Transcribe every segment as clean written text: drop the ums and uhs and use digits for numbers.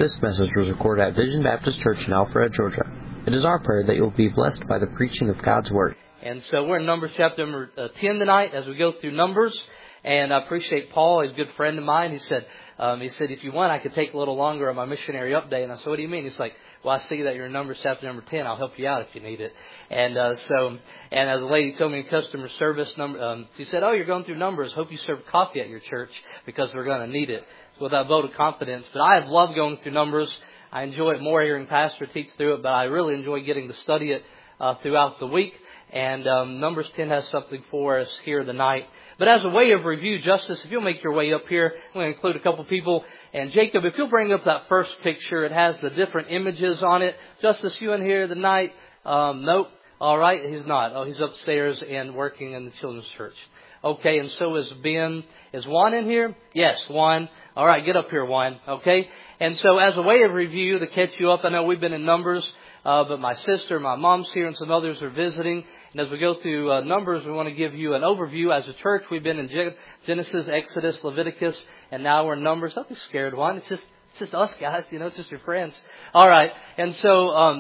This message was recorded at Vision Baptist Church in Alpharetta, Georgia. It is our prayer that you will be blessed by the preaching of God's Word. And so we're in Numbers chapter number 10 tonight as we go through Numbers. And I appreciate Paul, he's a good friend of mine. He said, if you want, I could take a little longer on my missionary update. And I said, what do you mean? He's like, well, I see that you're in Numbers chapter number 10. I'll help you out if you need it. And as a lady told me in customer service, she said, oh, you're going through Numbers. Hope you serve coffee at your church because they're going to need it. With that vote of confidence. But I have loved going through Numbers. I enjoy it more hearing Pastor teach through it, but I really enjoy getting to study it throughout the week. And Numbers 10 has something for us here tonight. But as a way of review, Justice, if you'll make your way up here, I'm going to include a couple people. And Jacob, if you'll bring up that first picture, it has the different images on it. Justice, you in here tonight? Nope. All right, he's not. Oh, he's upstairs and working in the children's church. Okay, and so is Ben. Is Juan in here? Yes, Juan. All right, get up here, Juan. Okay, and so as a way of review to catch you up, I know we've been in Numbers, but my sister, my mom's here, and some others are visiting. And as we go through Numbers, we want to give you an overview. As a church, we've been in Genesis, Exodus, Leviticus, and now we're in Numbers. Don't be scared, Juan. It's just us guys. You know, it's just your friends. All right, and so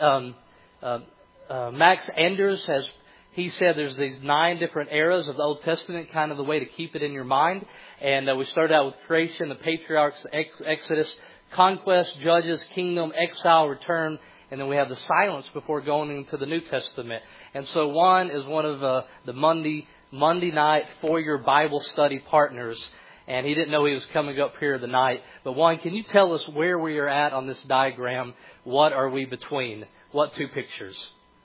Max Anders has. He said there's these 9 different eras of the Old Testament, kind of the way to keep it in your mind. And we started out with creation, the patriarchs, Exodus, conquest, judges, kingdom, exile, return, and then we have the silence before going into the New Testament. And so Juan is one of the Monday night for-year Bible study partners. And he didn't know he was coming up here tonight. But Juan, can you tell us where we are at on this diagram? What are we between? What 2 pictures?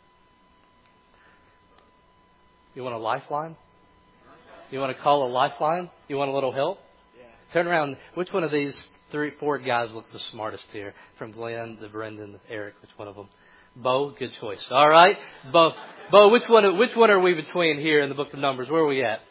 You want a lifeline? You want to call a lifeline? You want a little help? Yeah. Turn around. Which one of these 3-4 guys look the smartest here? From Glenn to Brendan to Eric. Which one of them? Bo, good choice. All right. Bo, which one are we between here in the book of Numbers? Where are we at?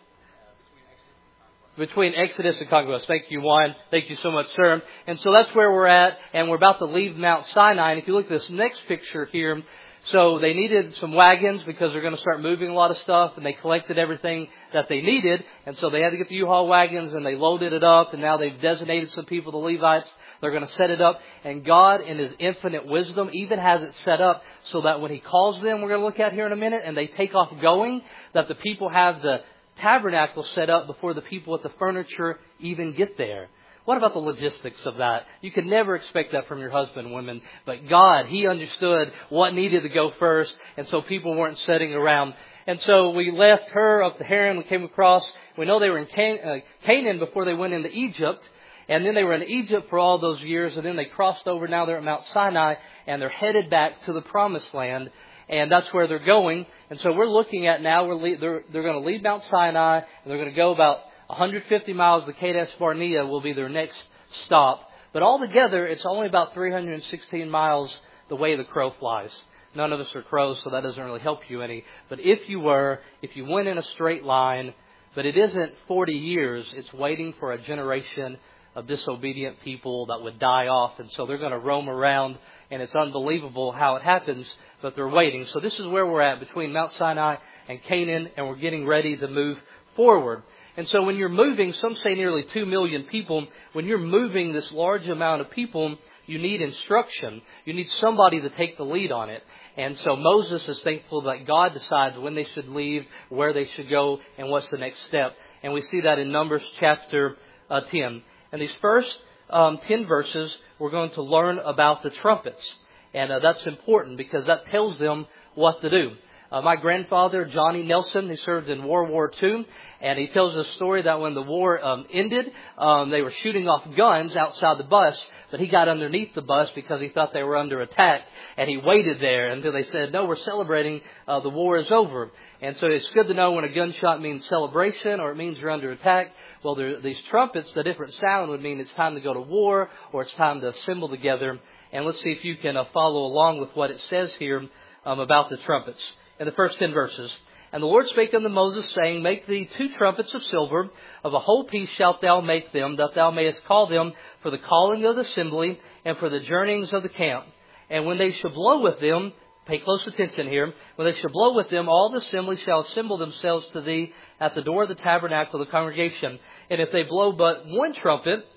Between Exodus and Conquest. Thank you, Juan. Thank you so much, sir. And so that's where we're at. And we're about to leave Mount Sinai. And if you look at this next picture here, so they needed some wagons because they're going to start moving a lot of stuff, and they collected everything that they needed. And so they had to get the U-Haul wagons, and they loaded it up, and now they've designated some people, the Levites. They're going to set it up. And God, in His infinite wisdom, even has it set up so that when He calls them, we're going to look at here in a minute, and they take off going, that the people have the tabernacle set up before the people with the furniture even get there. What about the logistics of that? You could never expect that from your husband, women. But God, He understood what needed to go first. And so people weren't sitting around. And so we left her up the Haran. We came across. We know they were in Canaan before they went into Egypt. And then they were in Egypt for all those years. And then they crossed over. Now they're at Mount Sinai. And they're headed back to the Promised Land. And that's where they're going. And so we're looking at now, they're going to leave Mount Sinai. And they're going to go about 150 miles to Kadesh Barnea will be their next stop. But altogether, it's only about 316 miles the way the crow flies. None of us are crows, so that doesn't really help you any. But if you went in a straight line, but it isn't 40 years, it's waiting for a generation of disobedient people that would die off. And so they're going to roam around, and it's unbelievable how it happens, but they're waiting. So this is where we're at between Mount Sinai and Canaan, and we're getting ready to move forward. And so when you're moving, some say nearly 2 million people, when you're moving this large amount of people, you need instruction. You need somebody to take the lead on it. And so Moses is thankful that God decides when they should leave, where they should go, and what's the next step. And we see that in Numbers chapter 10. And these first 10 verses, we're going to learn about the trumpets. And that's important because that tells them what to do. My grandfather, Johnny Nelson, he served in World War II, and he tells a story that when the war ended, they were shooting off guns outside the bus, but he got underneath the bus because he thought they were under attack, and he waited there until they said, no, we're celebrating, the war is over. And so it's good to know when a gunshot means celebration or it means you're under attack. Well, these trumpets, the different sound would mean it's time to go to war or it's time to assemble together. And let's see if you can follow along with what it says here about the trumpets. In the first 10 verses. And the Lord spake unto Moses, saying, Make thee 2 trumpets of silver, of a whole piece shalt thou make them, that thou mayest call them for the calling of the assembly, and for the journeyings of the camp. And when they shall blow with them, pay close attention here, when they shall blow with them, all the assembly shall assemble themselves to thee at the door of the tabernacle of the congregation. And if they blow but 1 trumpet,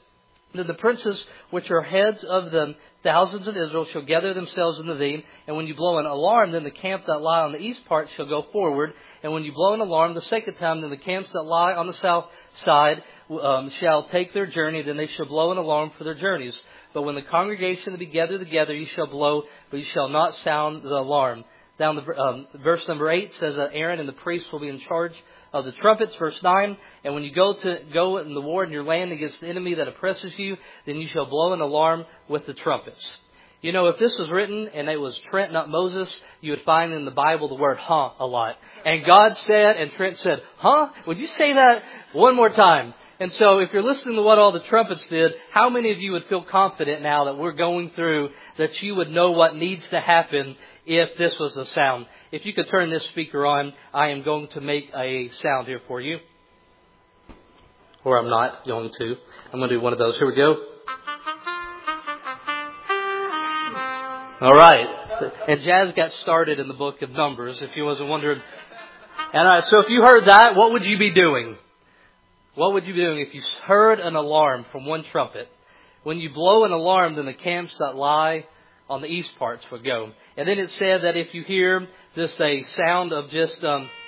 Then the princes which are heads of the thousands of Israel shall gather themselves unto thee. And when you blow an alarm, then the camp that lie on the east part shall go forward. And when you blow an alarm the second time, then the camps that lie on the south side shall take their journey. Then they shall blow an alarm for their journeys. But when the congregation be gathered together, you shall blow, but you shall not sound the alarm. Down the verse number 8 says that Aaron and the priests will be in charge of the trumpets. Verse 9, and when you go in the war in your land against the enemy that oppresses you, then you shall blow an alarm with the trumpets. You know, if this was written and it was Trent, not Moses, you would find in the Bible the word huh a lot. And God said, and Trent said, huh? Would you say that one more time? And so if you're listening to what all the trumpets did, how many of you would feel confident now that we're going through that you would know what needs to happen if this was the sound? If you could turn this speaker on, I am going to make a sound here for you. Or I'm not going to. I'm going to do one of those. Here we go. All right. And Jazz got started in the book of Numbers, if you wasn't wondering. And so if you heard that, what would you be doing? What would you be doing if you heard an alarm from one trumpet? When you blow an alarm, then the camps that lie on the east parts would go. And then it said that if you hear just a sound of just,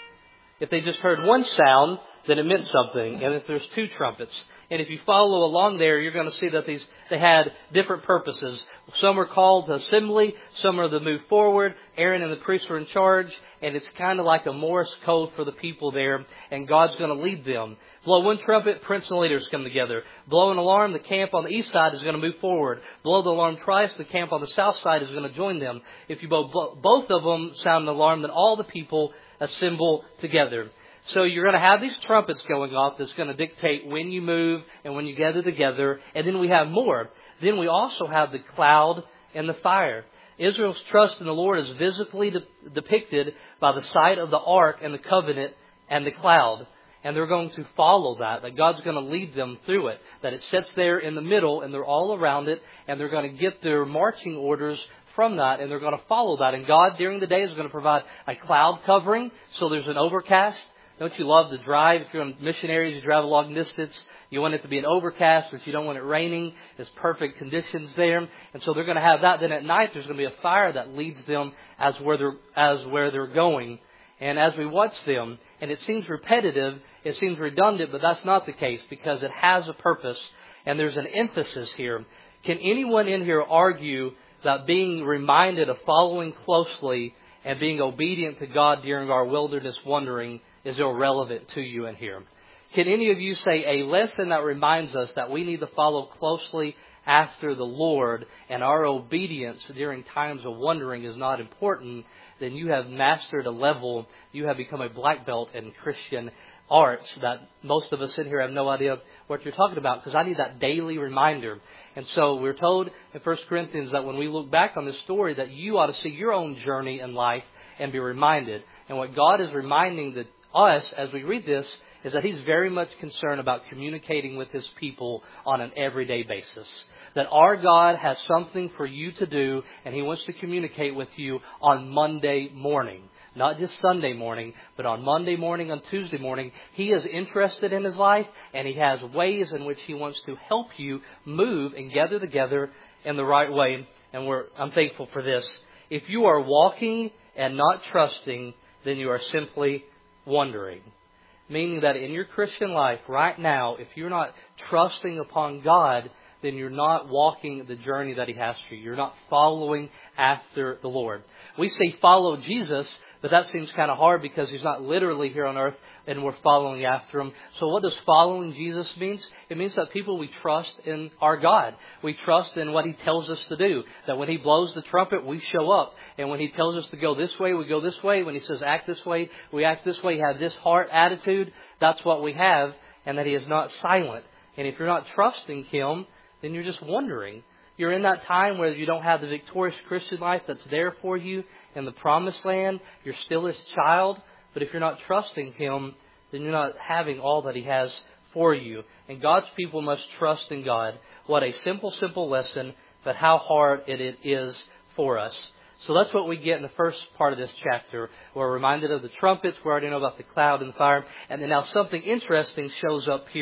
if they just heard one sound, then it meant something. And if there's two trumpets. And if you follow along there, you're going to see that they had different purposes. Some are called the assembly. Some are the move forward. Aaron and the priests were in charge. And it's kind of like a Morse code for the people there. And God's going to lead them. Blow one trumpet, prince and leaders come together. Blow an alarm, the camp on the east side is going to move forward. Blow the alarm twice, the camp on the south side is going to join them. If you blow both of them sound an alarm, then all the people assemble together. So you're going to have these trumpets going off that's going to dictate when you move and when you gather together. And then we have more. Then we also have the cloud and the fire. Israel's trust in the Lord is visibly depicted by the sight of the ark and the covenant and the cloud. And they're going to follow that God's going to lead them through it. That it sits there in the middle and they're all around it. And they're going to get their marching orders from that. And they're going to follow that. And God during the day is going to provide a cloud covering. So there's an overcast. Don't you love to drive? If you're on missionaries, you drive a long distance. You want it to be an overcast, but you don't want it raining. There's perfect conditions there. And so they're going to have that. Then at night there's going to be a fire that leads them as where they're going. And as we watch them, and it seems repetitive, it seems redundant, but that's not the case because it has a purpose and there's an emphasis here. Can anyone in here argue that being reminded of following closely and being obedient to God during our wilderness wandering is irrelevant to you in here? Can any of you say a lesson that reminds us that we need to follow closely after the Lord and our obedience during times of wandering is not important? Then you have mastered a level, you have become a black belt in Christian arts that most of us in here have no idea what you're talking about, because I need that daily reminder. And so we're told in 1 Corinthians that when we look back on this story that you ought to see your own journey in life and be reminded. And what God is reminding us as we read this is that He's very much concerned about communicating with His people on an everyday basis. That our God has something for you to do, and He wants to communicate with you on Monday morning. Not just Sunday morning, but on Monday morning, on Tuesday morning. He is interested in His life, and He has ways in which He wants to help you move and gather together in the right way. And I'm thankful for this. If you are walking and not trusting, then you are simply wandering. Meaning that in your Christian life right now, if you're not trusting upon God, then you're not walking the journey that He has for you. You're not following after the Lord. We say follow Jesus, but that seems kind of hard because He's not literally here on earth and we're following after Him. So what does following Jesus mean? It means that we trust in our God. We trust in what He tells us to do. That when He blows the trumpet, we show up. And when He tells us to go this way, we go this way. When He says act this way, we act this way. Have this heart attitude. That's what we have. And that He is not silent. And if you're not trusting Him, then you're just wondering. You're in that time where you don't have the victorious Christian life that's there for you in the promised land. You're still His child. But if you're not trusting Him, then you're not having all that He has for you. And God's people must trust in God. What a simple, simple lesson, but how hard it is for us. So that's what we get in the first part of this chapter. We're reminded of the trumpets. We already know about the cloud and the fire. And then now something interesting shows up here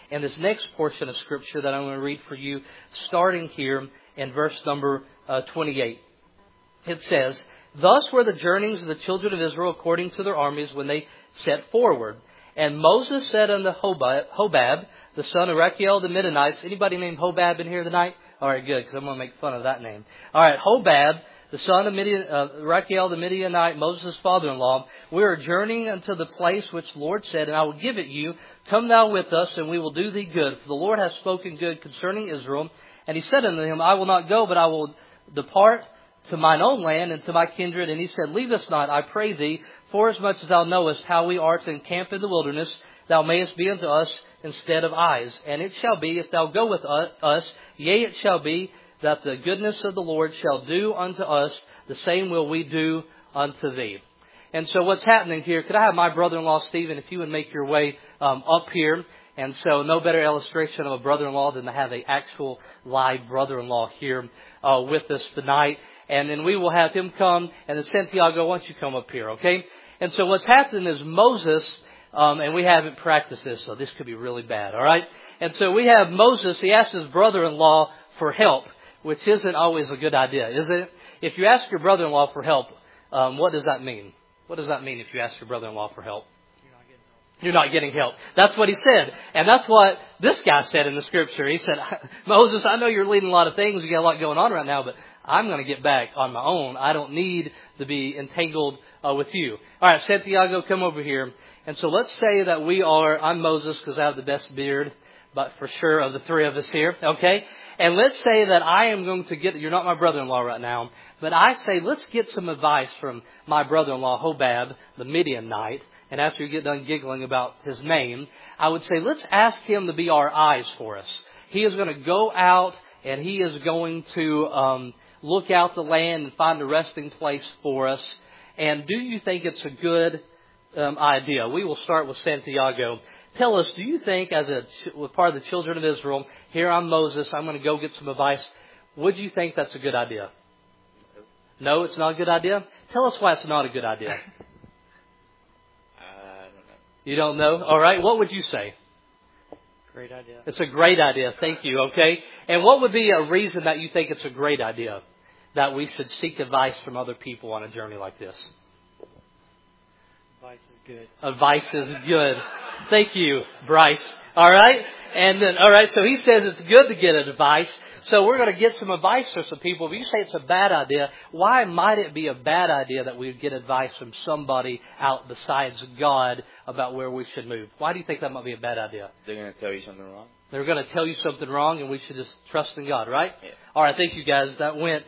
and this next portion of Scripture that I'm going to read for you, starting here in verse number 28. It says, "Thus were the journeyings of the children of Israel according to their armies when they set forward. And Moses said unto Hobab, the son of Rachiel the Midianites." Anybody named Hobab in here tonight? All right, good, because I'm going to make fun of that name. All right, Hobab, the son of Rachiel the Midianite, Moses' father-in-law, "We are journeying unto the place which the Lord said, and I will give it you. Come thou with us, and we will do thee good. For the Lord hath spoken good concerning Israel." And he said unto him, "I will not go, but I will depart to mine own land and to my kindred." And he said, "Leave us not, I pray thee, forasmuch as thou knowest how we are to encamp in the wilderness, thou mayest be unto us instead of eyes. And it shall be, if thou go with us, yea, it shall be, that the goodness of the Lord shall do unto us, the same will we do unto thee." And so what's happening here, could I have my brother-in-law, Stephen, if you would make your way up here. And so no better illustration of a brother-in-law than to have an actual live brother-in-law here with us tonight. And then we will have him come. And then Santiago, why don't you come up here, okay? And so what's happening is Moses, and we haven't practiced this, so this could be really bad, all right? And so we have Moses, he asked his brother-in-law for help, which isn't always a good idea, is it? If you ask your brother-in-law for help, what does that mean? What does that mean if you ask your brother-in-law for help? You're not getting help. That's what he said. And that's what this guy said in the Scripture. He said, "Moses, I know you're leading a lot of things. You got a lot going on right now, but I'm going to get back on my own. I don't need to be entangled with you." All right, Santiago, come over here. And so let's say that I'm Moses because I have the best beard, but for sure of the three of us here, okay? And let's say that I am going to you're not my brother-in-law right now, but I say, let's get some advice from my brother-in-law, Hobab, the Midianite. And after you get done giggling about his name, I would say, let's ask him to be our eyes for us. He is going to go out and he is going to look out the land and find a resting place for us. And do you think it's a good idea? We will start with Santiago. Tell us, do you think as part of the children of Israel, here I'm Moses, I'm going to go get some advice. Would you think that's a good idea? No, it's not a good idea? Tell us why it's not a good idea. You don't know? All right. What would you say? Great idea. It's a great idea. Thank you. Okay. And what would be a reason that you think it's a great idea that we should seek advice from other people on a journey like this? Advice is good. Advice is good. Thank you, Bryce. All right. And then, all right. So he says it's good to get advice. So we're going to get some advice from some people. If you say it's a bad idea, why might it be a bad idea that we would get advice from somebody out besides God about where we should move? Why do you think that might be a bad idea? They're going to tell you something wrong. They're going to tell you something wrong, and we should just trust in God, right? Yeah. All right. Thank you, guys. That went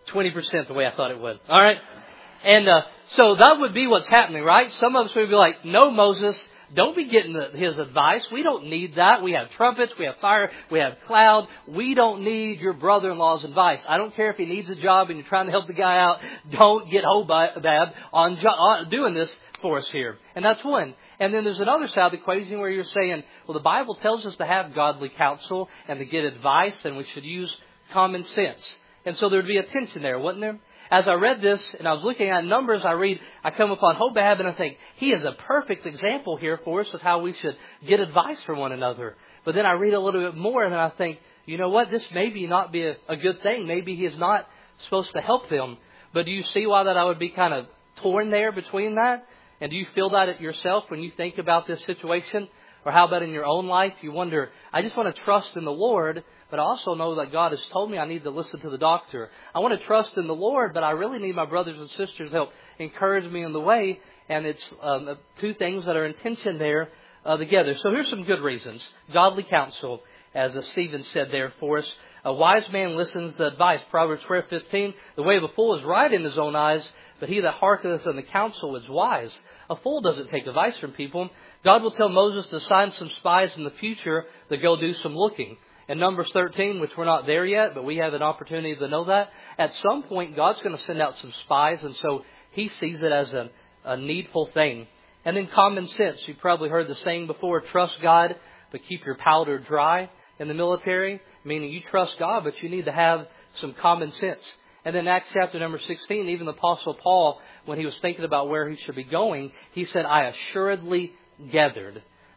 20% the way I thought it would. All right. And so that would be what's happening, right? Some of us would be like, "No, Moses, don't be getting his advice. We don't need that. We have trumpets, we have fire, we have cloud. We don't need your brother-in-law's advice. I don't care if he needs a job and you're trying to help the guy out. Don't get Hobab on doing this for us here." And that's one. And then there's another side of the equation where you're saying, well, the Bible tells us to have godly counsel and to get advice, and we should use common sense. And so there would be a tension there, wouldn't there? As I read this and I was looking at Numbers, I come upon Hobab and I think, he is a perfect example here for us of how we should get advice from one another. But then I read a little bit more and I think, you know what, this maybe not be a good thing. Maybe he is not supposed to help them. But do you see why that I would be kind of torn there between that? And do you feel that yourself when you think about this situation? Or how about in your own life? You wonder, I just want to trust in the Lord, but I also know that God has told me I need to listen to the doctor. I want to trust in the Lord, but I really need my brothers and sisters to help encourage me in the way. And it's two things that are in tension there together. So here's some good reasons. Godly counsel, as Stephen said there for us. A wise man listens to advice. Proverbs 12:15, the way of a fool is right in his own eyes, but he that hearkeneth unto the counsel is wise. A fool doesn't take advice from people. God will tell Moses to assign some spies in the future to go do some looking. In Numbers 13, which we're not there yet, but we have an opportunity to know that, at some point God's going to send out some spies, and so he sees it as a needful thing. And then common sense. You've probably heard the saying before, trust God, but keep your powder dry in the military. Meaning you trust God, but you need to have some common sense. And then Acts chapter number 16, even the Apostle Paul, when he was thinking about where he should be going, he said, I assuredly gathered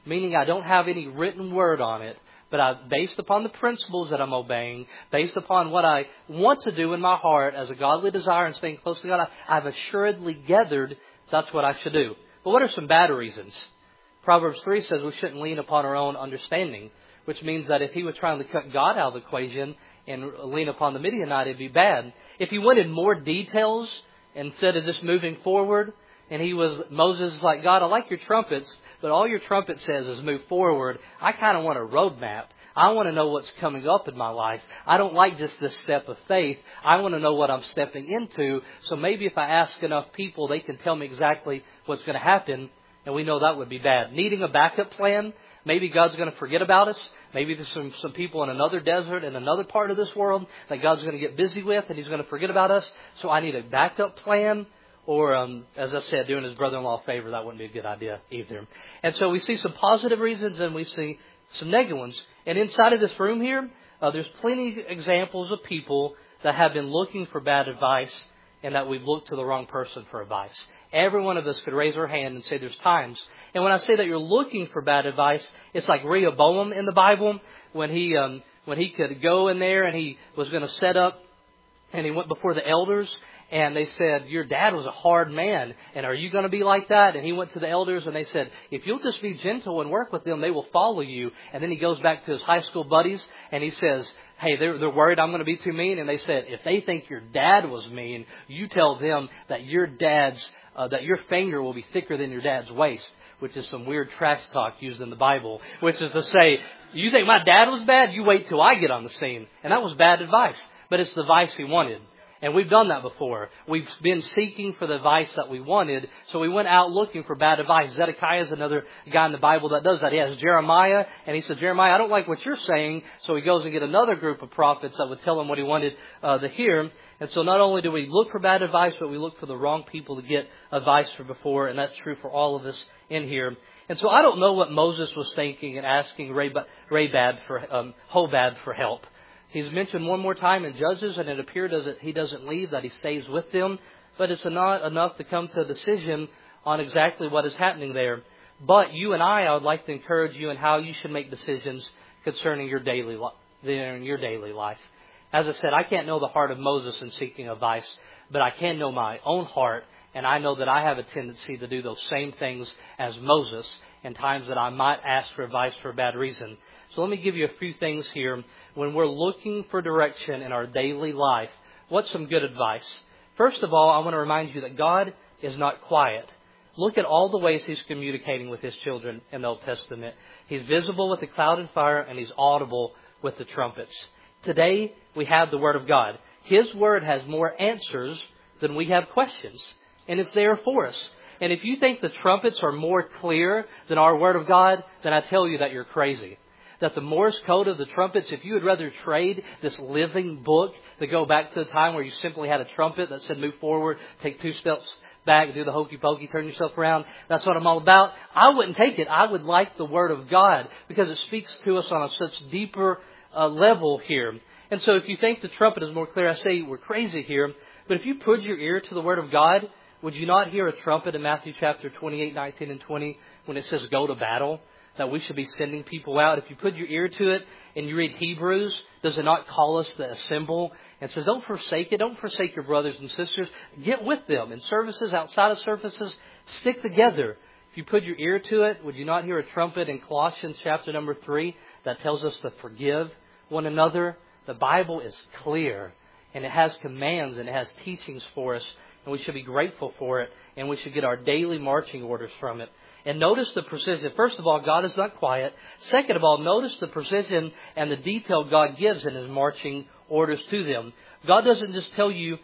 meaning I don't have any written word on it, but based upon the principles that I'm obeying, based upon what I want to do in my heart as a godly desire and staying close to God, I've assuredly gathered that's what I should do. But what are some bad reasons? Proverbs 3 says we shouldn't lean upon our own understanding, which means that if he was trying to cut God out of the equation and lean upon the Midianite, it'd be bad. If he wanted more details instead of just moving forward, and Moses is like, God, I like your trumpets, but all your trumpet says is move forward. I kind of want a roadmap. I want to know what's coming up in my life. I don't like just this step of faith. I want to know what I'm stepping into. So maybe if I ask enough people, they can tell me exactly what's going to happen. And we know that would be bad. Needing a backup plan. Maybe God's going to forget about us. Maybe there's some people in another desert, in another part of this world that God's going to get busy with and He's going to forget about us. So I need a backup plan. Or, as I said, doing his brother-in-law a favor, that wouldn't be a good idea either. And so we see some positive reasons and we see some negative ones. And inside of this room here, there's plenty of examples of people that have been looking for bad advice and that we've looked to the wrong person for advice. Every one of us could raise our hand and say there's times. And when I say that you're looking for bad advice, it's like Rehoboam in the Bible when he could go in there and he was going to set up and he went before the elders. And they said, your dad was a hard man, and are you going to be like that? And he went to the elders, and they said, if you'll just be gentle and work with them, they will follow you. And then he goes back to his high school buddies, and he says, hey, they're worried I'm going to be too mean. And they said, if they think your dad was mean, you tell them that your finger will be thicker than your dad's waist, which is some weird trash talk used in the Bible, which is to say, you think my dad was bad? You wait till I get on the scene. And that was bad advice, but it's the advice he wanted. And we've done that before. We've been seeking for the advice that we wanted, so we went out looking for bad advice. Zedekiah is another guy in the Bible that does that. He has Jeremiah, and he said, Jeremiah, I don't like what you're saying. So he goes and get another group of prophets that would tell him what he wanted to hear. And so not only do we look for bad advice, but we look for the wrong people to get advice from before, and that's true for all of us in here. And so I don't know what Moses was thinking and asking Hobab for help. He's mentioned one more time in Judges, and it appears that he doesn't leave, that he stays with them. But it's not enough to come to a decision on exactly what is happening there. But you and I would like to encourage you in how you should make decisions concerning your daily life. As I said, I can't know the heart of Moses in seeking advice, but I can know my own heart, and I know that I have a tendency to do those same things as Moses in times that I might ask for advice for a bad reason. So let me give you a few things here. When we're looking for direction in our daily life, what's some good advice? First of all, I want to remind you that God is not quiet. Look at all the ways He's communicating with His children in the Old Testament. He's visible with the cloud and fire, and He's audible with the trumpets. Today, we have the Word of God. His Word has more answers than we have questions, and it's there for us. And if you think the trumpets are more clear than our Word of God, then I tell you that you're crazy. That the Morse code of the trumpets, if you would rather trade this living book to go back to the time where you simply had a trumpet that said move forward, take 2 steps back, do the hokey pokey, turn yourself around, that's what I'm all about, I wouldn't take it. I would like the Word of God because it speaks to us on a such deeper level here. And so if you think the trumpet is more clear, I say we're crazy here. But if you put your ear to the Word of God, would you not hear a trumpet in Matthew chapter 28, 19, and 20 when it says go to battle? That we should be sending people out. If you put your ear to it and you read Hebrews, does it not call us to assemble? And says, don't forsake it. Don't forsake your brothers and sisters. Get with them in services, outside of services. Stick together. If you put your ear to it, would you not hear a trumpet in Colossians chapter number 3 that tells us to forgive one another? The Bible is clear, and it has commands and it has teachings for us, and we should be grateful for it, and we should get our daily marching orders from it. And notice the precision. First of all, God is not quiet. Second of all, notice the precision and the detail God gives in His marching orders to them. God doesn't just tell you,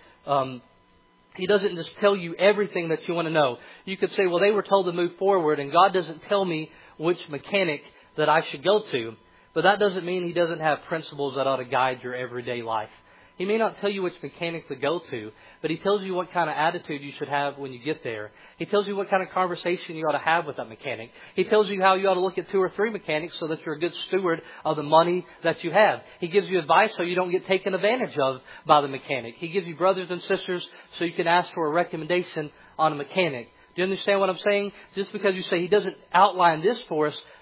He doesn't just tell you everything that you want to know. You could say, well, they were told to move forward, and God doesn't tell me which mechanic that I should go to. But that doesn't mean He doesn't have principles that ought to guide your everyday life. He may not tell you which mechanic to go to, but He tells you what kind of attitude you should have when you get there. He tells you what kind of conversation you ought to have with that mechanic. He tells you how you ought to look at 2 or 3 mechanics so that you're a good steward of the money that you have. He gives you advice so you don't get taken advantage of by the mechanic. He gives you brothers and sisters so you can ask for a recommendation on a mechanic. Do you understand what I'm saying? Just because you say He doesn't outline this for us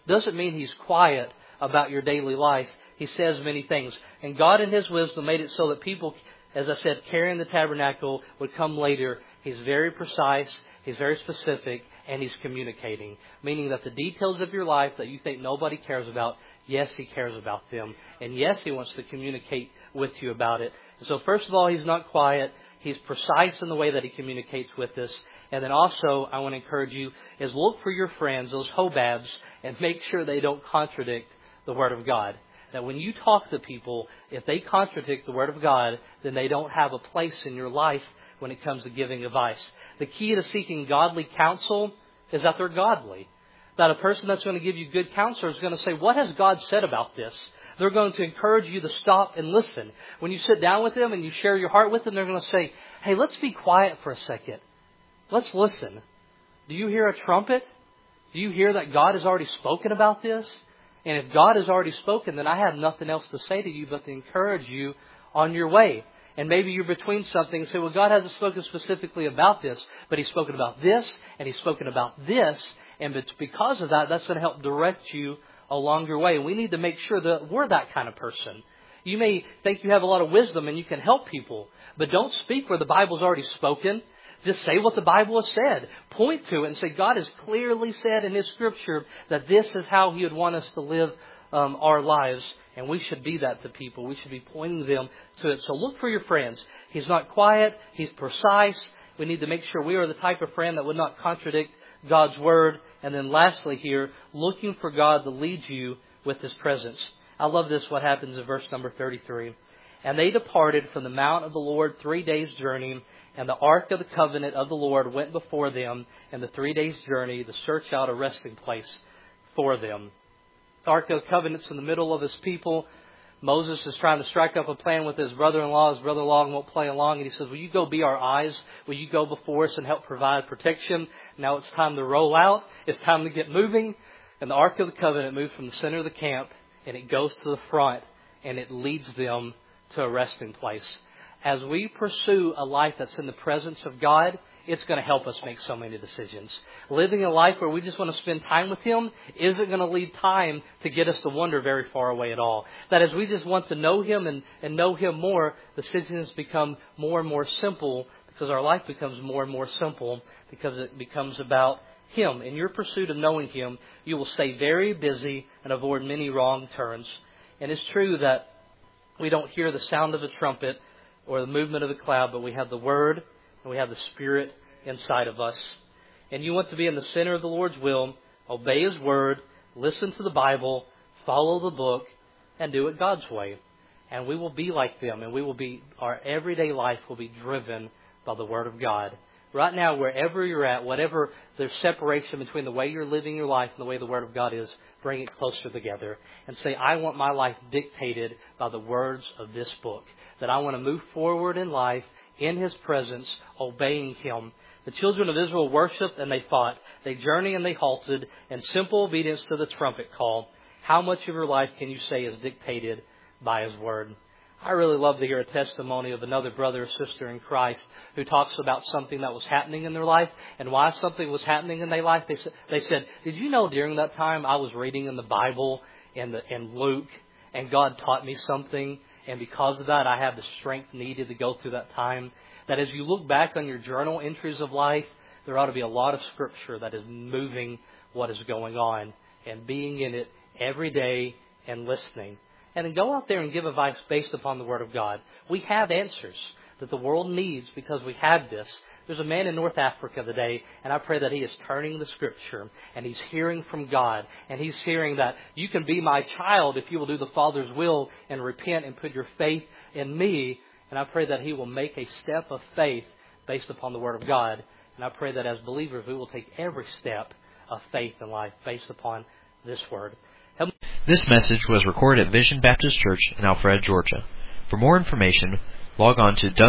doesn't mean He's quiet about your daily life. He says many things. And God in His wisdom made it so that people, as I said, carrying the tabernacle would come later. He's very precise, He's very specific, and He's communicating. Meaning that the details of your life that you think nobody cares about, yes, He cares about them. And yes, He wants to communicate with you about it. So first of all, He's not quiet. He's precise in the way that He communicates with us. And then also, I want to encourage you, is look for your friends, those hobabs, and make sure they don't contradict the Word of God. That when you talk to people, if they contradict the Word of God, then they don't have a place in your life when it comes to giving advice. The key to seeking godly counsel is that they're godly. That a person that's going to give you good counsel is going to say, what has God said about this? They're going to encourage you to stop and listen. When you sit down with them and you share your heart with them, they're going to say, hey, let's be quiet for a second. Let's listen. Do you hear a trumpet? Do you hear that God has already spoken about this? And if God has already spoken, then I have nothing else to say to you but to encourage you on your way. And maybe you're between something and say, well, God hasn't spoken specifically about this, but He's spoken about this, and He's spoken about this. And because of that, that's going to help direct you along your way. And we need to make sure that we're that kind of person. You may think you have a lot of wisdom and you can help people, but don't speak where the Bible's already spoken. Just say what the Bible has said. Point to it and say, God has clearly said in His Scripture that this is how He would want us to live our lives. And we should be that to people. We should be pointing them to it. So look for your friends. He's not quiet. He's precise. We need to make sure we are the type of friend that would not contradict God's Word. And then lastly here, looking for God to lead you with His presence. I love this, what happens in verse number 33. And they departed from the mount of the Lord 3 days' journey, and the ark of the covenant of the Lord went before them, and the 3 days' journey to search out a resting place for them. The ark of the covenant's in the middle of His people. Moses is trying to strike up a plan with his brother-in-law. His brother-in-law won't play along. And he says, will you go be our eyes? Will you go before us and help provide protection? Now it's time to roll out. It's time to get moving. And the ark of the covenant moved from the center of the camp, and it goes to the front, and it leads them to a resting place. As we pursue a life that's in the presence of God, it's going to help us make so many decisions. Living a life where we just want to spend time with Him isn't going to leave time to get us to wander very far away at all. That as we just want to know Him and know Him more, decisions become more and more simple because our life becomes more and more simple because it becomes about Him. In your pursuit of knowing Him, you will stay very busy and avoid many wrong turns. And it's true that we don't hear the sound of the trumpet or the movement of the cloud, but we have the Word and we have the Spirit inside of us. And you want to be in the center of the Lord's will, obey His Word, listen to the Bible, follow the book, and do it God's way. And we will be like them, and our everyday life will be driven by the Word of God. Right now, wherever you're at, whatever there's separation between the way you're living your life and the way the Word of God is, bring it closer together and say, I want my life dictated by the words of this book. That I want to move forward in life in His presence, obeying Him. The children of Israel worshiped and they fought. They journeyed and they halted in simple obedience to the trumpet call. How much of your life can you say is dictated by His Word? I really love to hear a testimony of another brother or sister in Christ who talks about something that was happening in their life and why something was happening in their life. They said, did you know during that time I was reading in the Bible and Luke and God taught me something, and because of that I have the strength needed to go through that time. That as you look back on your journal entries of life, there ought to be a lot of Scripture that is moving what is going on and being in it every day and listening. And then go out there and give advice based upon the Word of God. We have answers that the world needs because we have this. There's a man in North Africa today, and I pray that he is turning the Scripture, and he's hearing from God, and he's hearing that you can be my child if you will do the Father's will and repent and put your faith in me. And I pray that he will make a step of faith based upon the Word of God. And I pray that as believers we will take every step of faith in life based upon this Word. This message was recorded at Vision Baptist Church in Alpharetta, Georgia. For more information, log on to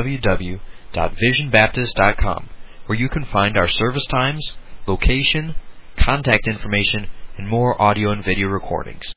www.visionbaptist.com, where you can find our service times, location, contact information, and more audio and video recordings.